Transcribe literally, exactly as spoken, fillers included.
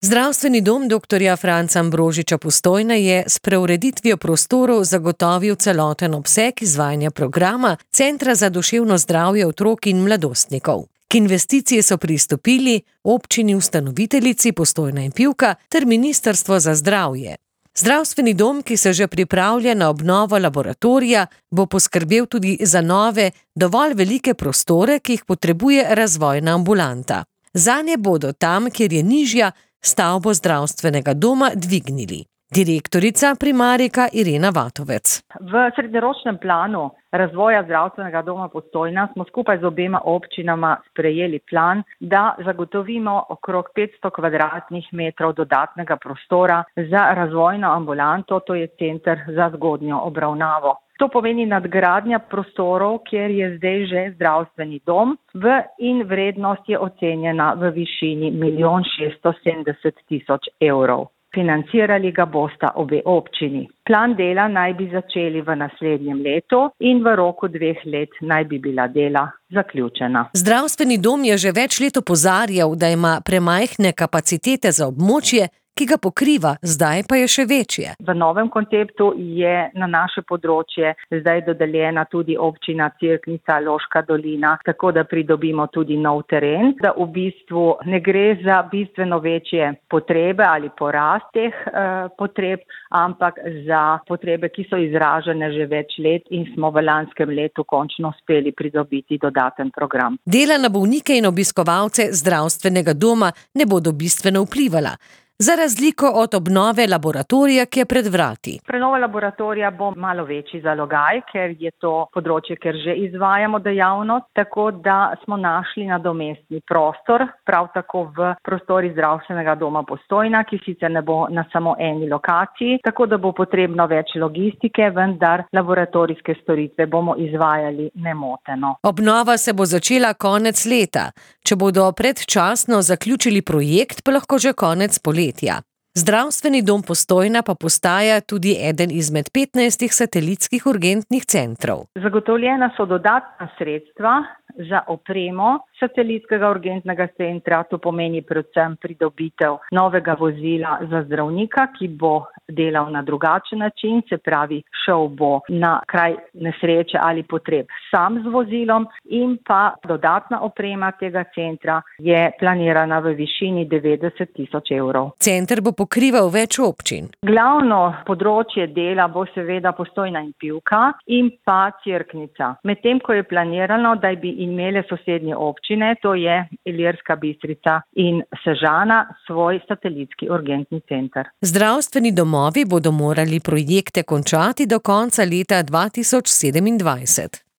Zdravstveni dom doktorja Franca Ambrožiča Postojna je s preureditvijo prostorov zagotovil celoten obseg izvajanja programa Centra za duševno zdravje otrok in mladostnikov. K investiciji so pristopili občini ustanoviteljici Postojna in Pivka ter Ministrstvo za zdravje. Zdravstveni dom, ki se že pripravlja na obnovo laboratorija, bo poskrbel tudi za nove, dovolj velike prostore, ki jih potrebuje razvojna ambulanta. Zanje bodo tam, kjer je nižja, stavbo zdravstvenega doma dvignili. Direktorica primarika Irena Vatovec. V srednjeročnem planu razvoja zdravstvenega doma Postojna smo skupaj z obema občinama sprejeli plan, da zagotovimo okrog petsto kvadratnih metrov dodatnega prostora za razvojno ambulanto, to je center za zgodnjo obravnavo. To pomeni nadgradnja prostorov, kjer je zdaj že zdravstveni dom v in vrednost je ocenjena v višini milijon šeststo sedemdeset tisoč evrov. Financirali ga bosta obe občini. Plan dela naj bi začeli v naslednjem letu in v roku dveh let naj bi bila dela zaključena. Zdravstveni dom je že več let opozarjal, da ima premajhne kapacitete za območje, ki ga pokriva, zdaj pa je še večje. V novem konceptu je na naše področje zdaj dodeljena tudi občina Cerknica, Loška dolina, tako da pridobimo tudi nov teren, da v bistvu ne gre za bistveno večje potrebe ali porast teh eh, potreb, ampak za potrebe, ki so izražene že več let in smo v lanskem letu končno uspeli pridobiti dodaten program. Dela na bolnike in obiskovalce zdravstvenega doma ne bodo bistveno vplivala. Za razliko od obnove laboratorija, ki je pred vrati. Prenova laboratorija bo malo večji zalogaj, ker je to področje, ker že izvajamo dejavnost, tako da smo našli nadomestni prostor, prav tako v prostori zdravstvenega doma Postojna, ki sicer ne bo na samo eni lokaciji, tako da bo potrebno več logistike, vendar laboratorijske storitve bomo izvajali nemoteno. Obnova se bo začela konec leta. Če bodo predčasno zaključili projekt, pa lahko že konec poletja. Zdravstveni dom Postojna pa postaja tudi eden izmed petnajstih satelitskih urgentnih centrov. Zagotovljena so dodatna sredstva za opremo satelitskega urgentnega centra, to pomeni predvsem pridobitev novega vozila za zdravnika, ki bo delal na drugačen način, se pravi, šel bo na kraj nesreče ali potreb sam z vozilom, in pa dodatna oprema tega centra je planirana v višini devetdeset tisoč evrov. Center bo pokrival več občin. Glavno področje dela bo seveda Postojna in Pivka in pa Cerknica. Medtem ko je planirano, da bi imele sosednje občine, to je Ilirska Bistrica in Sežana, svoj satelitski urgentni center. Zdravstveni domovi bodo morali projekte končati do konca leta dva tisoč sedemindvajset.